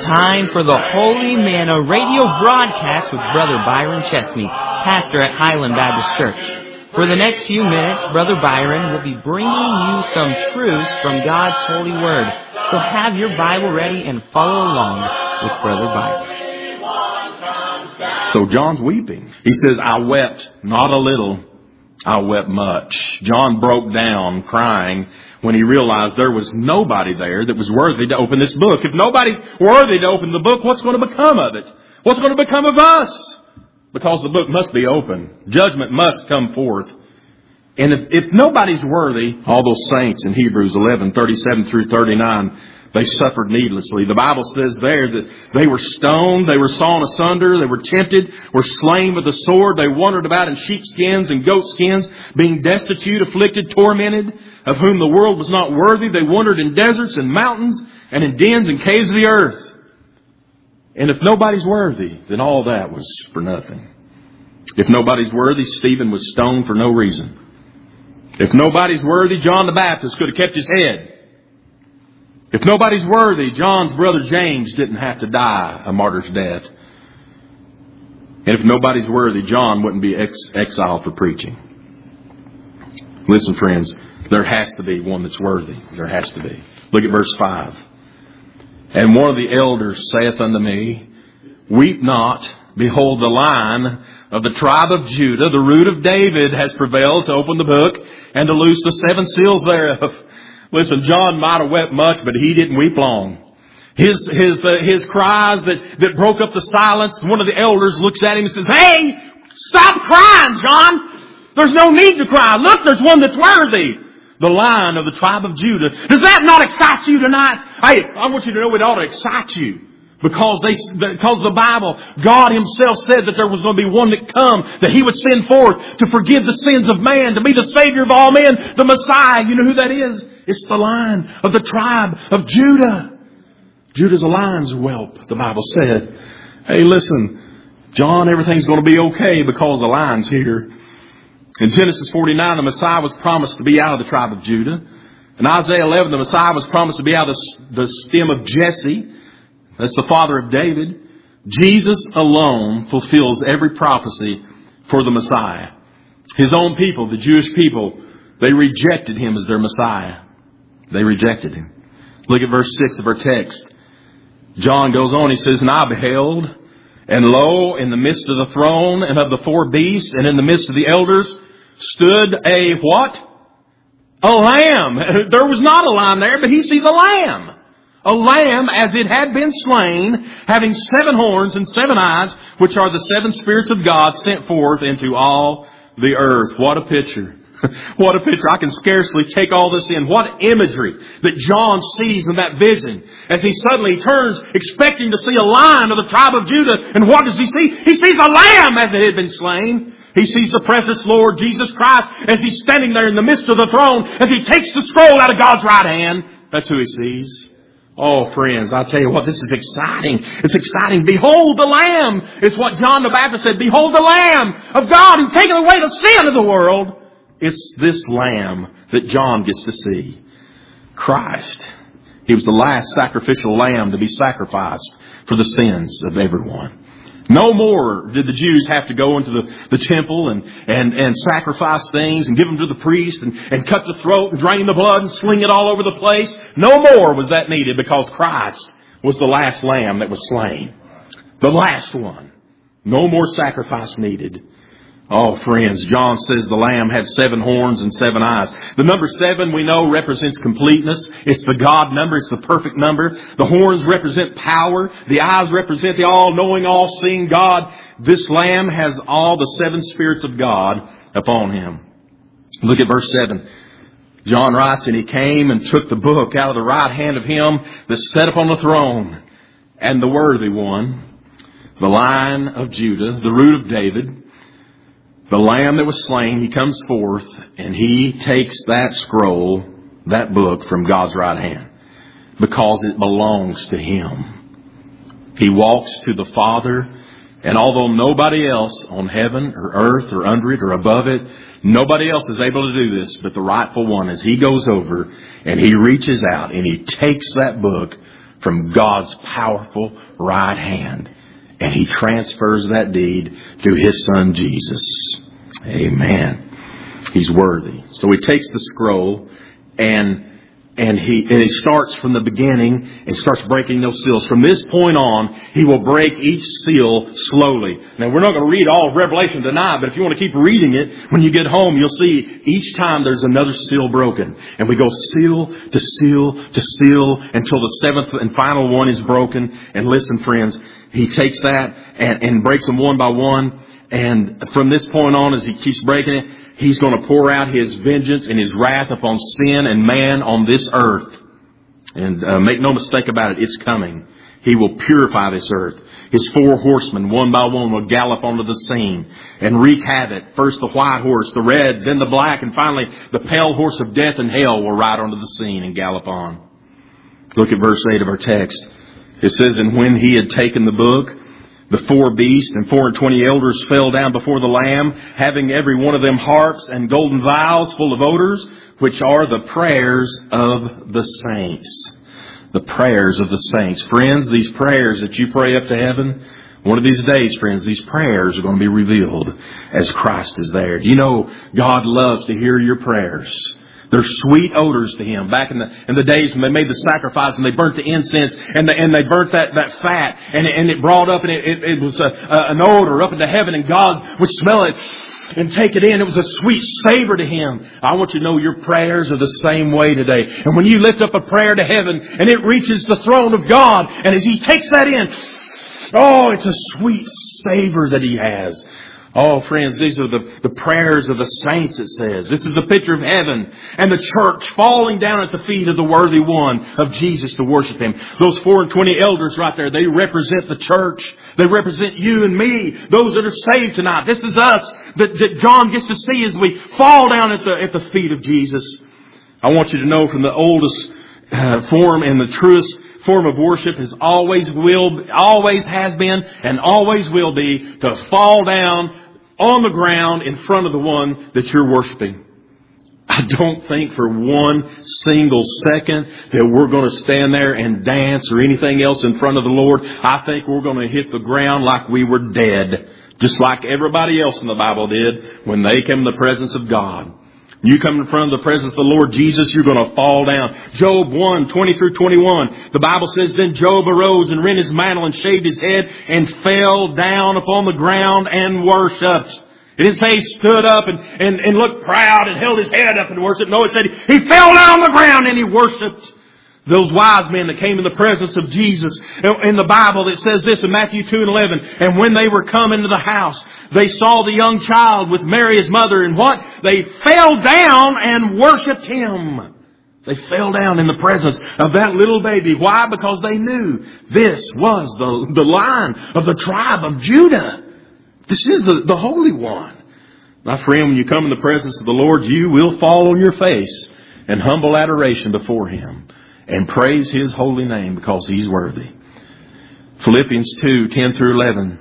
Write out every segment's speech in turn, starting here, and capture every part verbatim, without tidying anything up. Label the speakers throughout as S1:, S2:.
S1: time for the Holy Manna radio broadcast with Brother Byron Chesney, pastor at Highland Baptist Church. For the next few minutes, Brother Byron will be bringing you some truths from God's holy word. So have your Bible ready and follow along with Brother Byron.
S2: So John's weeping. He says, I wept not a little, I wept much. John broke down crying when he realized there was nobody there that was worthy to open this book. If nobody's worthy to open the book, what's going to become of it? What's going to become of us? Because the book must be open. Judgment must come forth. And if, if nobody's worthy, all those saints in Hebrews eleven, thirty-seven through thirty-nine, they suffered needlessly. The Bible says there that they were stoned, they were sawn asunder, they were tempted, were slain with the sword. They wandered about in sheepskins and goatskins, being destitute, afflicted, tormented, of whom the world was not worthy. They wandered in deserts and mountains and in dens and caves of the earth. And if nobody's worthy, then all that was for nothing. If nobody's worthy, Stephen was stoned for no reason. If nobody's worthy, John the Baptist could have kept his head. If nobody's worthy, John's brother James didn't have to die a martyr's death. And if nobody's worthy, John wouldn't be ex- exiled for preaching. Listen, friends, there has to be one that's worthy. There has to be. Look at verse five. And one of the elders saith unto me, Weep not, behold, the Lion of the tribe of Judah, the root of David, has prevailed to open the book and to loose the seven seals thereof. Listen, John might have wept much, but he didn't weep long. His his uh, his cries that, that broke up the silence. One of the elders looks at him and says, Hey, stop crying, John. There's no need to cry. Look, there's one that's worthy. The Lion of the tribe of Judah. Does that not excite you tonight? Hey, I want you to know it ought to excite you. Because they, because the Bible, God Himself said that there was going to be one that come, that He would send forth to forgive the sins of man, to be the Savior of all men, the Messiah. You know who that is? It's the Lion of the tribe of Judah. Judah's a lion's whelp, the Bible says. Hey, listen, John, everything's going to be okay because the lion's here. In Genesis forty-nine, the Messiah was promised to be out of the tribe of Judah. In Isaiah eleven, the Messiah was promised to be out of the, the stem of Jesse. That's the father of David. Jesus alone fulfills every prophecy for the Messiah. His own people, the Jewish people, they rejected Him as their Messiah. They rejected Him. Look at verse six of our text. John goes on, he says, And I beheld, and lo, in the midst of the throne and of the four beasts, and in the midst of the elders, stood a what? A lamb. There was not a lion there, but he sees a lamb. A lamb as it had been slain, having seven horns and seven eyes, which are the seven spirits of God sent forth into all the earth. What a picture. What a picture. I can scarcely take all this in. What imagery that John sees in that vision as he suddenly turns expecting to see a lion of the tribe of Judah. And what does he see? He sees a lamb as it had been slain. He sees the precious Lord Jesus Christ as He's standing there in the midst of the throne as He takes the scroll out of God's right hand. That's who He sees. Oh, friends, I tell you what, this is exciting. It's exciting. Behold the Lamb. It's what John the Baptist said. Behold the Lamb of God who taketh away the sin of the world. It's this Lamb that John gets to see. Christ. He was the last sacrificial lamb to be sacrificed for the sins of everyone. No more did the Jews have to go into the, the temple and, and, and sacrifice things and give them to the priest and, and cut the throat and drain the blood and sling it all over the place. No more was that needed because Christ was the last lamb that was slain. The last one. No more sacrifice needed. Oh, friends, John says the lamb had seven horns and seven eyes. The number seven, we know, represents completeness. It's the God number. It's the perfect number. The horns represent power. The eyes represent the all-knowing, all-seeing God. This lamb has all the seven spirits of God upon Him. Look at verse seven. John writes, And He came and took the book out of the right hand of Him that sat upon the throne. And the worthy one, the Lion of Judah, the root of David, the Lamb that was slain, He comes forth and He takes that scroll, that book from God's right hand because it belongs to Him. He walks to the Father, and although nobody else on heaven or earth or under it or above it, nobody else is able to do this but the rightful one, as He goes over and He reaches out and He takes that book from God's powerful right hand. And He transfers that deed to His Son Jesus. Amen. He's worthy. So He takes the scroll and And he, and he starts from the beginning and starts breaking those seals. From this point on, He will break each seal slowly. Now, we're not going to read all of Revelation tonight, but if you want to keep reading it, when you get home, you'll see each time there's another seal broken. And we go seal to seal to seal until the seventh and final one is broken. And listen, friends, He takes that and, and breaks them one by one. And from this point on, as He keeps breaking it, He's going to pour out His vengeance and His wrath upon sin and man on this earth. And uh, make no mistake about it, it's coming. He will purify this earth. His four horsemen, one by one, will gallop onto the scene and wreak havoc. First the white horse, the red, then the black, and finally the pale horse of death and hell will ride onto the scene and gallop on. Look at verse eight of our text. It says, "And when He had taken the book, the four beasts and four and twenty elders fell down before the Lamb, having every one of them harps and golden vials full of odors, which are the prayers of the saints." The prayers of the saints. Friends, these prayers that you pray up to heaven, one of these days, friends, these prayers are going to be revealed as Christ is there. Do you know God loves to hear your prayers? They're sweet odors to Him. Back in the in the days when they made the sacrifice and they burnt the incense and they, and they burnt that, that fat and it, and it brought up and it, it, it was a, a, an odor up into heaven, and God would smell it and take it in. It was a sweet savor to Him. I want you to know your prayers are the same way today. And when you lift up a prayer to heaven and it reaches the throne of God, and as He takes that in, oh, it's a sweet savor that He has. Oh, friends, these are the, the prayers of the saints, it says. This is a picture of heaven and the church falling down at the feet of the worthy one of Jesus to worship Him. Those four and twenty elders right there, they represent the church. They represent you and me, those that are saved tonight. This is us that, that John gets to see as we fall down at the, at the feet of Jesus. I want you to know from the oldest uh, form and the truest form of worship has always will, always has been and always will be to fall down on the ground in front of the one that you're worshiping. I don't think for one single second that we're going to stand there and dance or anything else in front of the Lord. I think we're going to hit the ground like we were dead, just like everybody else in the Bible did when they came in the presence of God. You come in front of the presence of the Lord Jesus, you're going to fall down. Job one, twenty through twenty-one. The Bible says, "Then Job arose and rent his mantle and shaved his head and fell down upon the ground and worshipped." It didn't say he stood up and, and, and looked proud and held his head up and worshipped. No, it said he fell down on the ground and he worshipped. Those wise men that came in the presence of Jesus. In the Bible, it says this in Matthew two and eleven. "And when they were come into the house, they saw the young child with Mary his mother, and what? They fell down and worshipped Him." They fell down in the presence of that little baby. Why? Because they knew this was the, the line of the tribe of Judah. This is the, the Holy One. My friend, when you come in the presence of the Lord, you will fall on your face in humble adoration before Him and praise His holy name because He's worthy. Philippians two, ten through eleven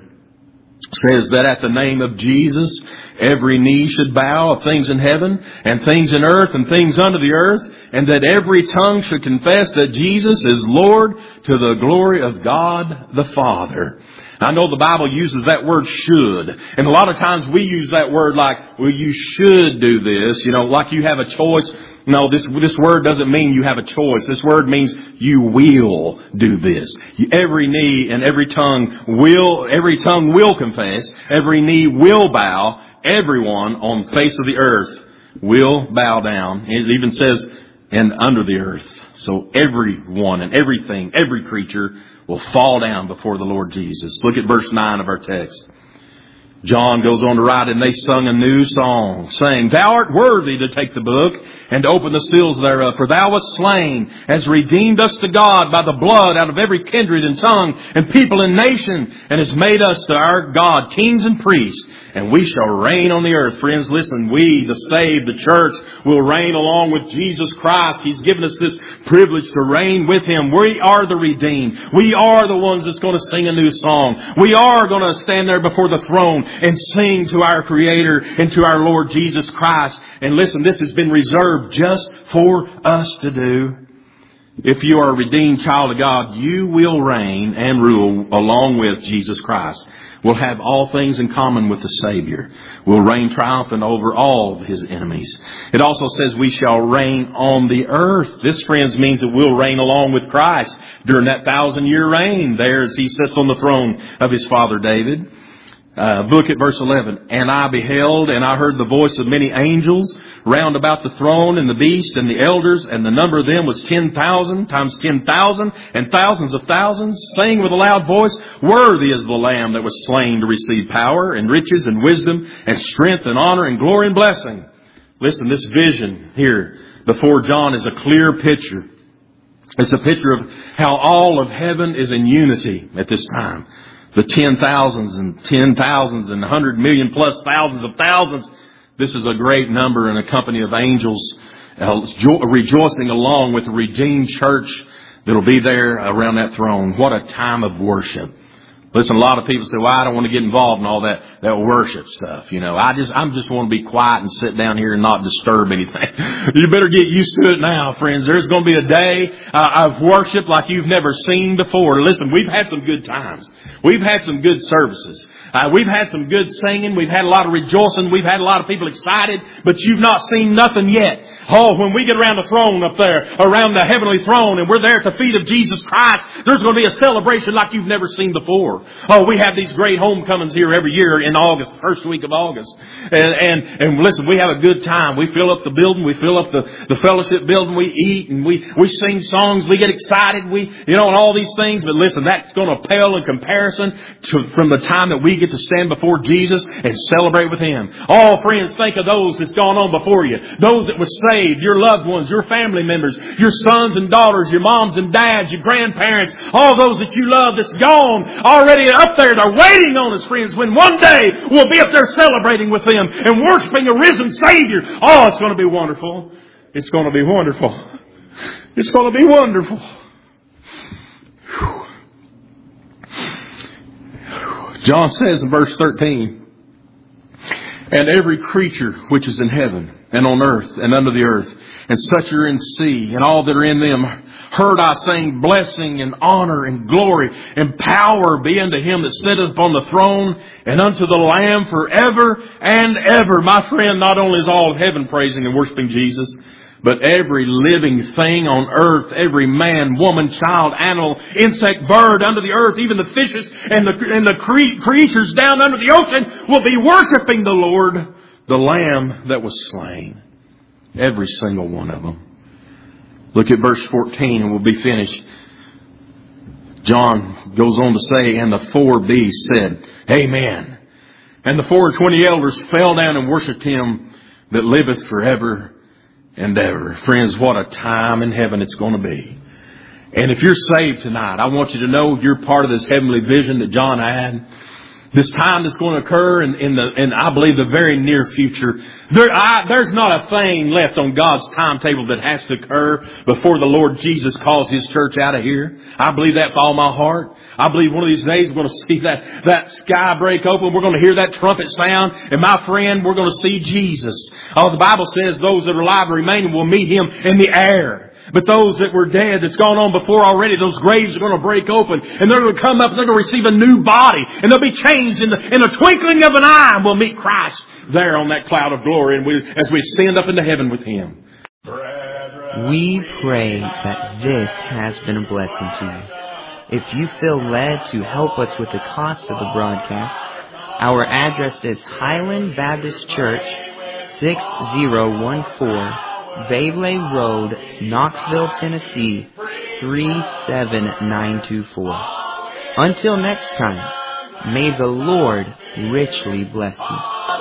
S2: says that at the name of Jesus, every knee should bow of things in heaven and things in earth and things under the earth, and that every tongue should confess that Jesus is Lord to the glory of God the Father. I know the Bible uses that word should. And a lot of times we use that word like, well, you should do this. You know, like you have a choice. No, this this word doesn't mean you have a choice. This word means you will do this. Every knee and every tongue will, every tongue will confess. Every knee will bow. Everyone on the face of the earth will bow down. It even says, and under the earth. So everyone and everything, every creature will fall down before the Lord Jesus. Look at verse nine of our text. John goes on to write, "And they sung a new song, saying, Thou art worthy to take the book and to open the seals thereof. For Thou wast slain, hast redeemed us to God by the blood out of every kindred and tongue and people and nation, and hast made us to our God kings and priests, and we shall reign on the earth." Friends, listen, we, the saved, the church, will reign along with Jesus Christ. He's given us this privilege to reign with Him. We are the redeemed. We are the ones that's going to sing a new song. We are going to stand there before the throne and sing to our Creator and to our Lord Jesus Christ. And listen, this has been reserved just for us to do. If you are a redeemed child of God, you will reign and rule along with Jesus Christ. We'll have all things in common with the Savior. We'll reign triumphant over all of His enemies. It also says we shall reign on the earth. This, friends, means that we'll reign along with Christ during that thousand year reign there as He sits on the throne of His father David. Uh, look at verse eleven. And I beheld, and I heard the voice of many angels round about the throne and the beast and the elders, and the number of them was ten thousand times ten thousand and thousands of thousands, saying with a loud voice, Worthy is the Lamb that was slain to receive power and riches and wisdom and strength and honor and glory and blessing. Listen, this vision here before John is a clear picture. It's a picture of how all of heaven is in unity at this time. The ten thousands and ten thousands and hundred million plus thousands of thousands. This is a great number and a company of angels uh, rejoicing along with the redeemed church that will be there around that throne. What a time of worship. Listen, a lot of people say, well, I don't want to get involved in all that, that worship stuff. You know, I just, I'm just want to be quiet and sit down here and not disturb anything. You better get used to it now, friends. There's going to be a day uh, of worship like you've never seen before. Listen, we've had some good times. We've had some good services. Uh, we've had some good singing. We've had a lot of rejoicing. We've had a lot of people excited, but you've not seen nothing yet. Oh, when we get around the throne up there, around the heavenly throne, and we're there at the feet of Jesus Christ, there's going to be a celebration like you've never seen before. Oh, we have these great homecomings here every year in August, first week of August. And, and, and listen, we have a good time. We fill up the building. We fill up the, the fellowship building. We eat and we, we sing songs. We get excited. We, you know, and all these things. But listen, that's going to pale in comparison to, from the time that we get to stand before Jesus and celebrate with Him. Oh, friends, think of those that's gone on before you. Those that were saved, your loved ones, your family members, your sons and daughters, your moms and dads, your grandparents, all those that you love that's gone already up there. They're waiting on us, friends, when one day we'll be up there celebrating with them and worshiping a risen Savior. Oh, it's going to be wonderful. It's going to be wonderful. It's going to be wonderful. Whew. John says in verse thirteen, And every creature which is in heaven and on earth and under the earth, and such are in sea, and all that are in them, heard I saying, Blessing and honor and glory and power be unto Him that sitteth upon the throne, and unto the Lamb forever and ever. My friend, not only is all of heaven praising and worshiping Jesus, but every living thing on earth, every man, woman, child, animal, insect, bird under the earth, even the fishes and the, and the cre- creatures down under the ocean will be worshiping the Lord, the Lamb that was slain. Every single one of them. Look at verse fourteen and we'll be finished. John goes on to say, And the four beasts said, Amen. And the four and twenty elders fell down and worshipped Him that liveth forever and ever. Friends, what a time in heaven it's going to be. And if you're saved tonight, I want you to know you're part of this heavenly vision that John had. This time that's going to occur in, in the, in I believe the very near future. There, I, there's not a thing left on God's timetable that has to occur before the Lord Jesus calls His church out of here. I believe that with all my heart. I believe one of these days we're going to see that, that sky break open. We're going to hear that trumpet sound. And my friend, we're going to see Jesus. Oh, the Bible says those that are alive and remaining will meet Him in the air. But those that were dead, that's gone on before already, those graves are going to break open. And they're going to come up and they're going to receive a new body. And they'll be changed in the, in the twinkling of an eye. And we'll meet Christ there on that cloud of glory. And we, as we ascend up into heaven with Him.
S1: We pray that this has been a blessing to you. If you feel led to help us with the cost of the broadcast, our address is Highland Baptist Church, six oh one four Babley Road, Knoxville, Tennessee, three seven nine two four. Until next time, may the Lord richly bless you.